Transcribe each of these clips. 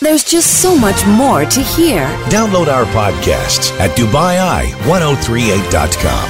There's just so much more to hear. Download our podcasts at DubaiI1038.com.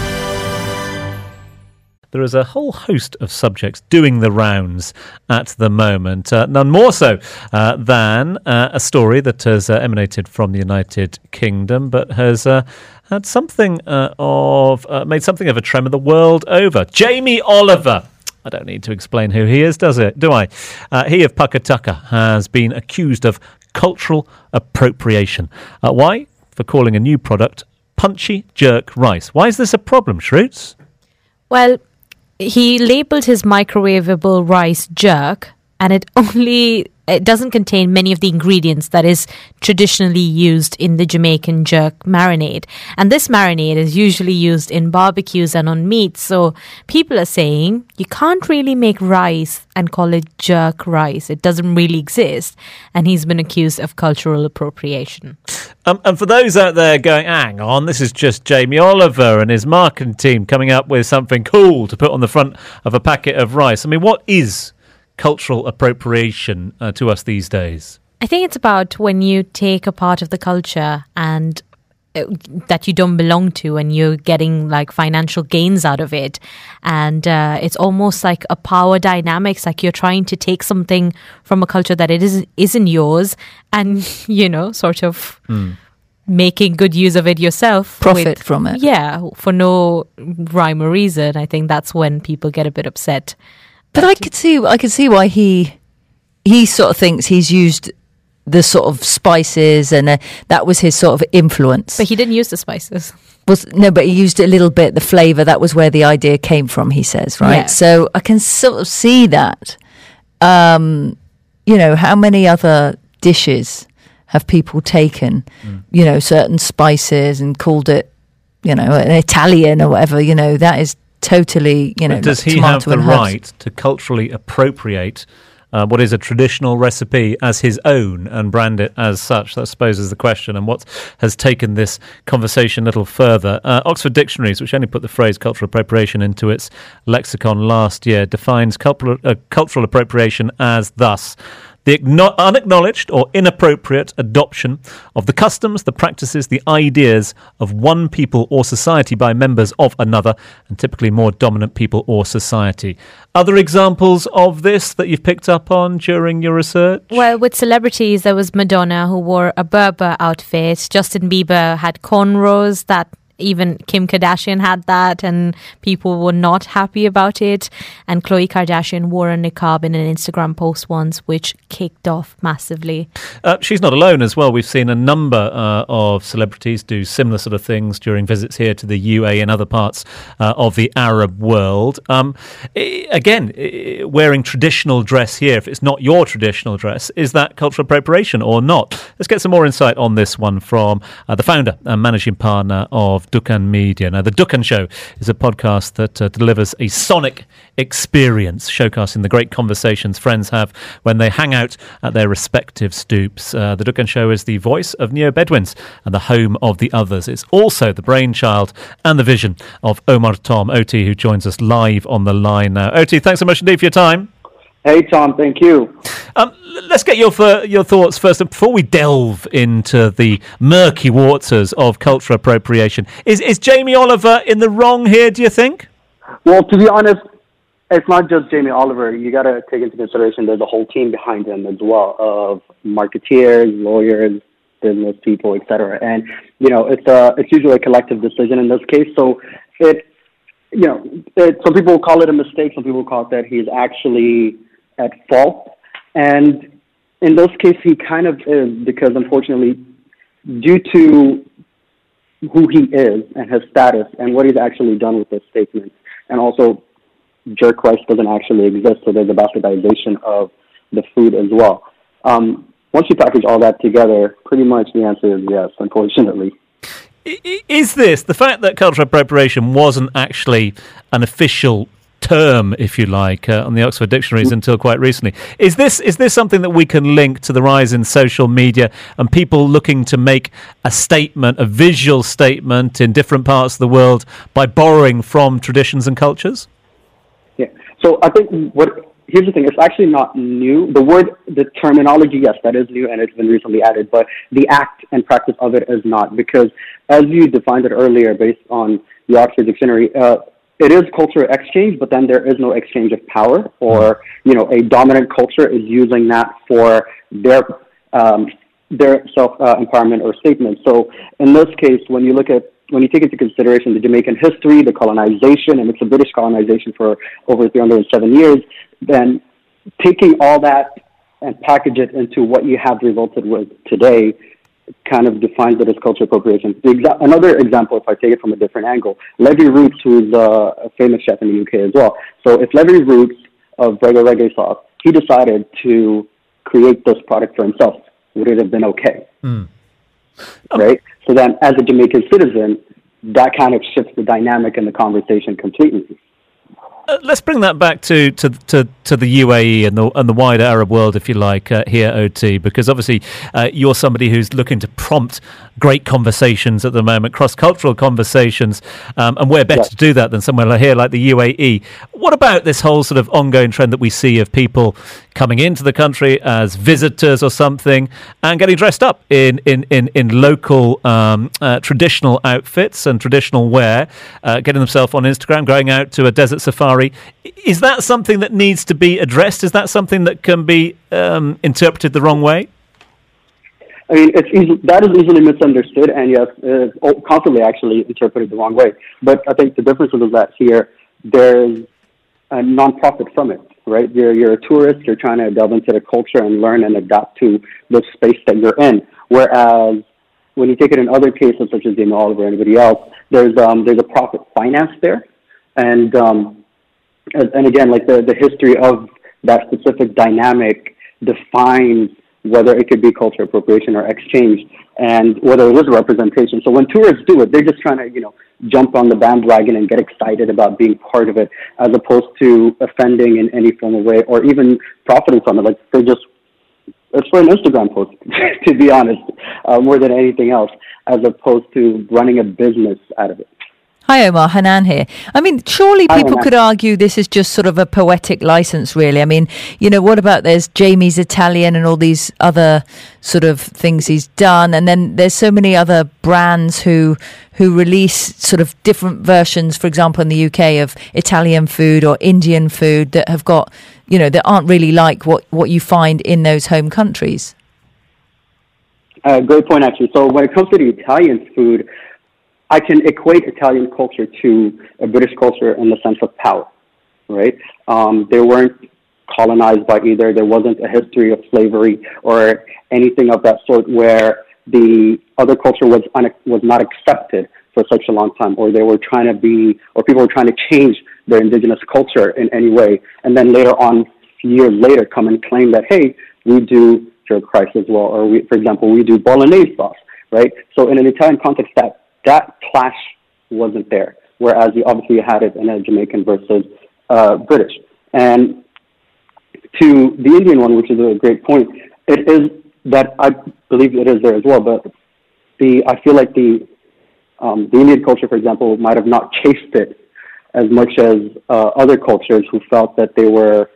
There is a whole host of subjects doing the rounds at the moment, none more so than a story that has emanated from the United Kingdom, but has had something made something of a tremor the world over. Jamie Oliver. I don't need to explain who he is, do I? He of Pukatuka has been accused of cultural appropriation. Why? For calling a new product Punchy Jerk Rice. Why is this a problem, Shroots? Well, he labelled his microwavable rice jerk, and it doesn't contain many of the ingredients that is traditionally used in the Jamaican jerk marinade. And this marinade is usually used in barbecues and on meat. So people are saying you can't really make rice and call it jerk rice. It doesn't really exist. And he's been accused of cultural appropriation. And for those out there going, hang on, this is just Jamie Oliver and his marketing team coming up with something cool to put on the front of a packet of rice. I mean, what is cultural appropriation to us these days? I think it's about when you take a part of the culture and that you don't belong to, and you're getting like financial gains out of it, and it's almost like a power dynamics, like you're trying to take something from a culture that it isn't yours, and sort of making good use of it yourself, profit from it, for no rhyme or reason. I think that's when people get a bit upset. But I could see why he sort of thinks he's used the sort of spices, and that was his sort of influence. But he didn't use the spices. But he used a little bit, the flavour. That was where the idea came from, he says, right? Yeah. So I can sort of see that. How many other dishes have people taken, certain spices and called it, an Italian or whatever, that is totally, does he have the right to culturally appropriate what is a traditional recipe as his own and brand it as such? That, I suppose, is the question, and what has taken this conversation a little further. Oxford Dictionaries, which only put the phrase cultural appropriation into its lexicon last year, defines cultural appropriation as thus: the unacknowledged or inappropriate adoption of the customs, the practices, the ideas of one people or society by members of another, and typically more dominant people or society. Other examples of this that you've picked up on during your research? Well, with celebrities, there was Madonna, who wore a Berber outfit. Justin Bieber had cornrows. That even Kim Kardashian had that, and people were not happy about it. And Khloe Kardashian wore a niqab in an Instagram post once, which kicked off massively. She's not alone as well. We've seen a number of celebrities do similar sort of things during visits here to the UAE and other parts of the Arab world. Again, wearing traditional dress here, if it's not your traditional dress, is that cultural appropriation or not? Let's get some more insight on this one from the founder and managing partner of Dukhan Media. Now, The Dukhan Show is a podcast that delivers a sonic experience, showcasing the great conversations friends have when they hang out at their respective stoops. The Dukhan Show is the voice of Neo-Bedouins and the home of the others. It's also the brainchild and the vision of Omar Tom, OT, who joins us live on the line now. OT, thanks so much indeed for your time. Hey, Tom, thank you. Let's get your thoughts first, before we delve into the murky waters of cultural appropriation. Is Jamie Oliver in the wrong here, do you think? Well, to be honest, it's not just Jamie Oliver. You got to take into consideration there's a whole team behind him as well, of marketeers, lawyers, business people, etc. And it's usually a collective decision in this case. So some people call it a mistake. Some people call it that he's actually at fault. And in this case, he kind of is, because unfortunately, due to who he is and his status and what he's actually done with this statement, and also jerk rice doesn't actually exist, so there's a bastardization of the food as well. Once you package all that together, pretty much the answer is yes, unfortunately. Is this, the fact that cultural appropriation wasn't actually an official term, if you like, on the Oxford Dictionaries until quite recently, is this something that we can link to the rise in social media and people looking to make a statement, a visual statement in different parts of the world by borrowing from traditions and cultures? Yeah. So I think what here's the thing, it's actually not new. The terminology, yes, that is new and it's been recently added, but the act and practice of it is not, because as you defined it earlier based on the Oxford Dictionary, it is cultural exchange, but then there is no exchange of power, or, a dominant culture is using that for their self-empowerment or statement. So in this case, when you take into consideration the Jamaican history, the colonization, and it's a British colonization for over 307 years, then taking all that and package it into what you have resulted with today kind of defines it as cultural appropriation. Another example, if I take it from a different angle, Levy Roots, who's a famous chef in the UK as well. So if Levy Roots of reggae sauce, he decided to create this product for himself, would it have been okay? Right? So then as a Jamaican citizen, that kind of shifts the dynamic in the conversation completely. Let's bring that back to the UAE and the wider Arab world, if you like, here, OT, because obviously you're somebody who's looking to prompt great conversations at the moment, cross-cultural conversations, and where better to do that than somewhere here like the UAE. What about this whole sort of ongoing trend that we see of people coming into the country as visitors or something and getting dressed up in local traditional outfits and traditional wear, getting themselves on Instagram, going out to a desert safari? Is that something that needs to be addressed? Is that something that can be interpreted the wrong way? I mean, that is easily misunderstood, and yes, constantly actually interpreted the wrong way. But I think the difference is that here, there's a non-profit from it, right? You're a tourist, you're trying to delve into the culture and learn and adapt to the space that you're in. Whereas when you take it in other cases, such as Jamie Oliver or anybody else, there's a profit finance there. And again, like the history of that specific dynamic defines whether it could be cultural appropriation or exchange, and whether it is a representation. So when tourists do it, they're just trying to, jump on the bandwagon and get excited about being part of it, as opposed to offending in any form of way or even profiting from it. Like it's for an Instagram post, to be honest, more than anything else, as opposed to running a business out of it. Hi, Omar. Hanan here. I mean, surely people could argue this is just sort of a poetic license, really. I mean, what about there's Jamie's Italian and all these other sort of things he's done. And then there's so many other brands who release sort of different versions, for example, in the UK of Italian food or Indian food that have got, that aren't really like what you find in those home countries. Great point, actually. So when it comes to the Italian food, I can equate Italian culture to a British culture in the sense of power, right? They weren't colonized by either. There wasn't a history of slavery or anything of that sort where the other culture was not accepted for such a long time, or they were trying to be, or people were trying to change their indigenous culture in any way. And then later on, years later, come and claim that, hey, we do jerk rice as well, or for example, we do bolognese sauce, right? So in an Italian context, that clash wasn't there, whereas you obviously had it in a Jamaican versus British. And to the Indian one, which is a great point, it is that I believe it is there as well, but I feel like the Indian culture, for example, might have not chased it as much as other cultures who felt that they were,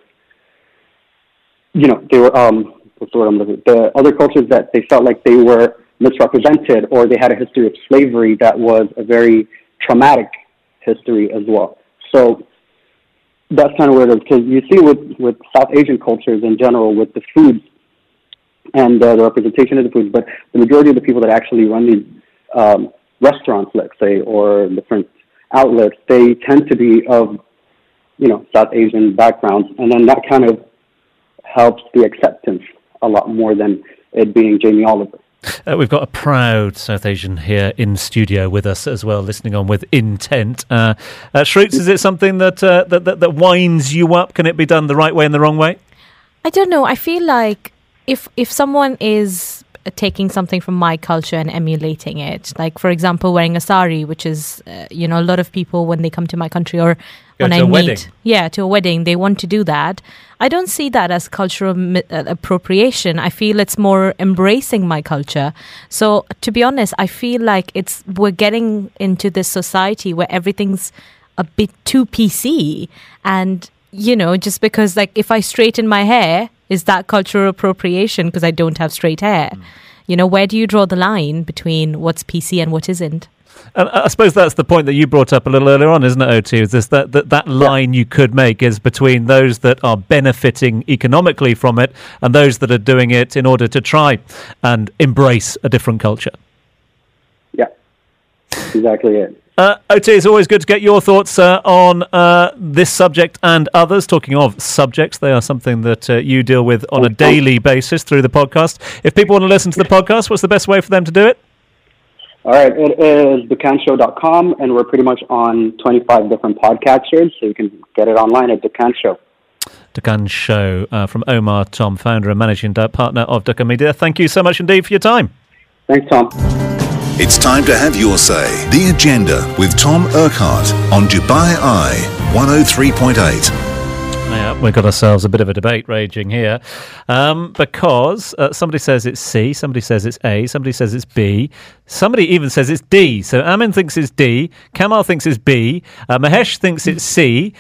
what's the word I'm looking for? The other cultures that they felt like they were misrepresented, or they had a history of slavery that was a very traumatic history as well. So that's kind of where it is, because you see with South Asian cultures in general, with the foods and the representation of the foods, but the majority of the people that actually run these restaurants, let's say, or different outlets, they tend to be of, South Asian backgrounds, and then that kind of helps the acceptance a lot more than it being Jamie Oliver. We've got a proud South Asian here in studio with us as well, listening on with intent. Shroots, is it something that winds you up? Can it be done the right way and the wrong way? I don't know. I feel like if someone is taking something from my culture and emulating it, like, for example, wearing a sari, which is, a lot of people when they come to my country or when I meet, to a wedding, they want to do that. I don't see that as cultural appropriation. I feel it's more embracing my culture. So to be honest, I feel like we're getting into this society where everything's a bit too PC, and just because, like, if I straighten my hair, is that cultural appropriation because I don't have straight hair? Where do you draw the line between what's PC and what isn't? And I suppose that's the point that you brought up a little earlier on, isn't it, OT? Is this that line you could make is between those that are benefiting economically from it and those that are doing it in order to try and embrace a different culture. Yeah, exactly it. OT, it's always good to get your thoughts on this subject and others. Talking of subjects, they are something that you deal with on a daily basis through the podcast. If people want to listen to the podcast, what's the best way for them to do it? All right, it is dukanshow.com, and we're pretty much on 25 different podcasters, so you can get it online at Dukan Show. Dukan Show from Omar Tom, founder and managing partner of Dukan Media. Thank you so much indeed for your time. Thanks, Tom. It's time to have your say. The Agenda with Tom Urquhart on Dubai Eye 103.8. Yeah, we've got ourselves a bit of a debate raging here because somebody says it's C, somebody says it's A, somebody says it's B, somebody even says it's D. So Amin thinks it's D, Kamal thinks it's B, Mahesh thinks it's C,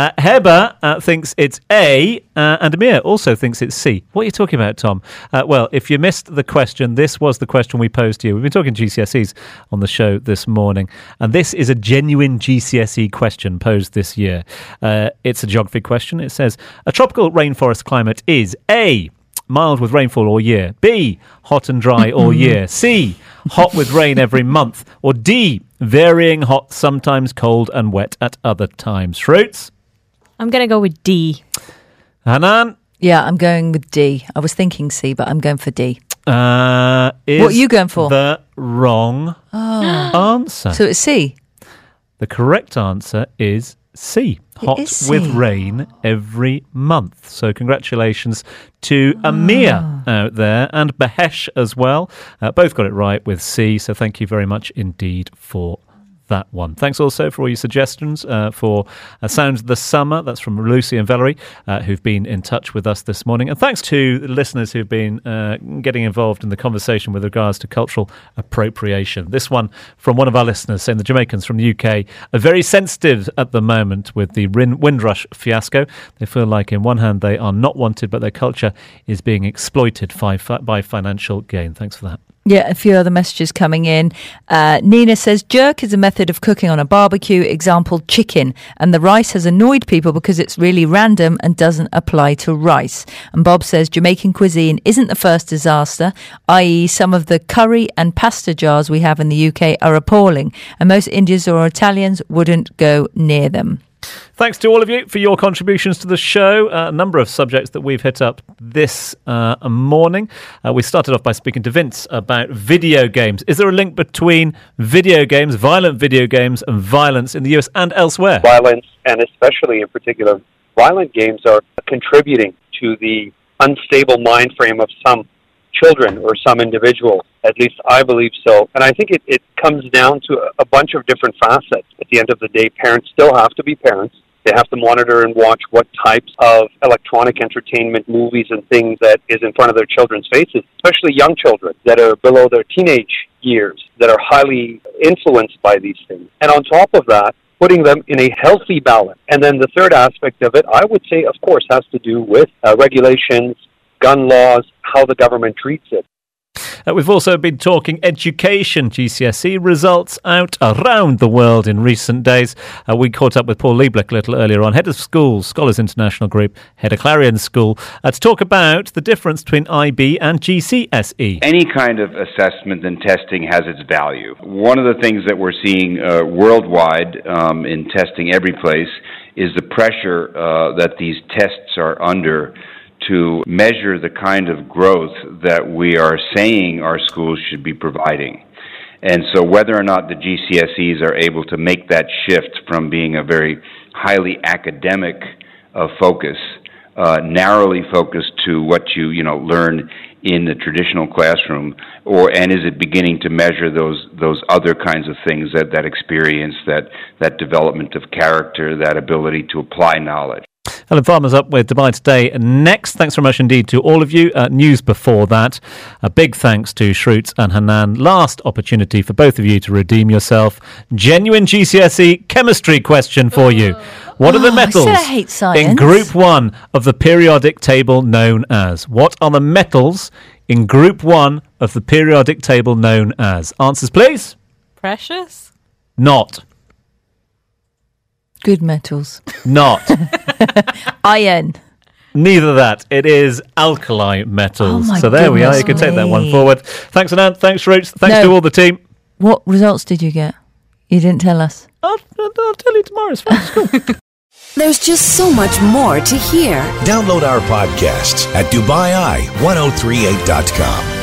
Heba thinks it's A, and Amir also thinks it's C. What are you talking about, Tom? Well, if you missed the question, this was the question we posed to you. We've been talking GCSEs on the show this morning, and this is a genuine GCSE question posed this year. It's a geography question. It says, a tropical rainforest climate is A, mild with rainfall all year, B, hot and dry all year, C, hot with rain every month, or D, varying hot, sometimes cold and wet at other times. Fruits? I'm going to go with D. Hanan? Yeah, I'm going with D. I was thinking C, but I'm going for D. What are you going for? The wrong answer. So it's C? The correct answer is C. Hot with rain every month. So congratulations to Amir out there and Bahesh as well. Both got it right with C. So thank you very much indeed for that one. Thanks also for all your suggestions for Sounds of the Summer. That's from Lucy and Valerie, who've been in touch with us this morning. And thanks to the listeners who've been getting involved in the conversation with regards to cultural appropriation. This one from one of our listeners saying the Jamaicans from the UK are very sensitive at the moment with the Windrush fiasco. They feel like in one hand they are not wanted, but their culture is being exploited by financial gain. Thanks for that. Yeah, a few other messages coming in. Nina says, jerk is a method of cooking on a barbecue, example, chicken. And the rice has annoyed people because it's really random and doesn't apply to rice. And Bob says, Jamaican cuisine isn't the first disaster, i.e. some of the curry and pasta jars we have in the UK are appalling. And most Indians or Italians wouldn't go near them. Thanks to all of you for your contributions to the show. A number of subjects that we've hit up this morning. We started off by speaking to Vince about video games. Is there a link between video games, violent video games, and violence in the US and elsewhere? Violence, and especially in particular, violent games are contributing to the unstable mind frame of some children or some individuals. At least I believe so. And I think it comes down to a bunch of different facets. At the end of the day, parents still have to be parents. They have to monitor and watch what types of electronic entertainment, movies and things that is in front of their children's faces, especially young children that are below their teenage years, that are highly influenced by these things. And on top of that, putting them in a healthy balance. And then the third aspect of it, I would say, of course, has to do with regulations, gun laws, how the government treats it. We've also been talking education, GCSE results out around the world in recent days. We caught up with Paul Lieblich a little earlier on, head of schools, Scholars International Group, head of Clarion School, to talk about the difference between IB and GCSE. Any kind of assessment and testing has its value. One of the things that we're seeing worldwide in testing every place is the pressure that these tests are under to measure the kind of growth that we are saying our schools should be providing. And so whether or not the GCSEs are able to make that shift from being a very highly academic focus, narrowly focused to what you learn in the traditional classroom, and is it beginning to measure those other kinds of things, that experience, that development of character, that ability to apply knowledge. Helen Farmer's up with Dubai Today next. Thanks very much indeed to all of you. News before that. A big thanks to Shroots and Hanan. Last opportunity for both of you to redeem yourself. Genuine GCSE chemistry question for you. What are the metals I said I hate science. in Group 1 of the periodic table known as? What are the metals in Group 1 of the periodic table known as? Answers, please. Precious? Not. Good metals. Not. Iron. Neither that. It is alkali metals. Oh my so there we are. You can goodness take that one me. forward. Thanks, Anand. Thanks, Roots. Thanks No. to all the team. What results did you get? You didn't tell us. I'll tell you tomorrow. It's fine. It's cool. There's just so much more to hear. Download our podcasts at DubaiEye1038.com.